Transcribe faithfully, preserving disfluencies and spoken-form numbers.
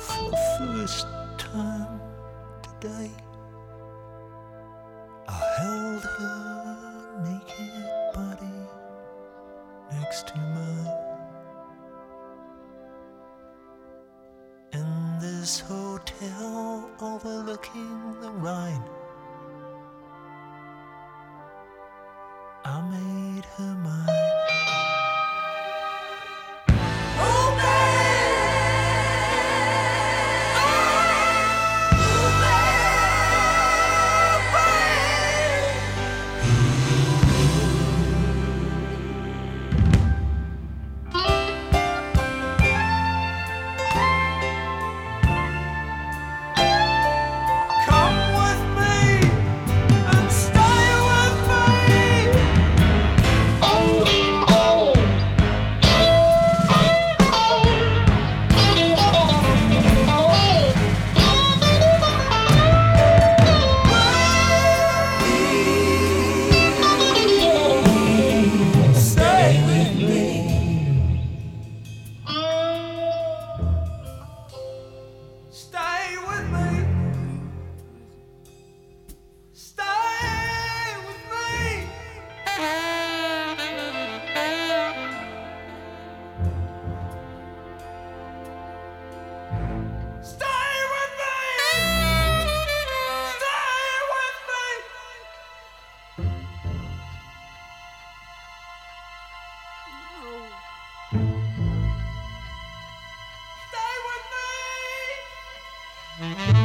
For the first time today, I held her naked body next to mine. In this hotel overlooking the Rhine, I made her mine. Mm-hmm.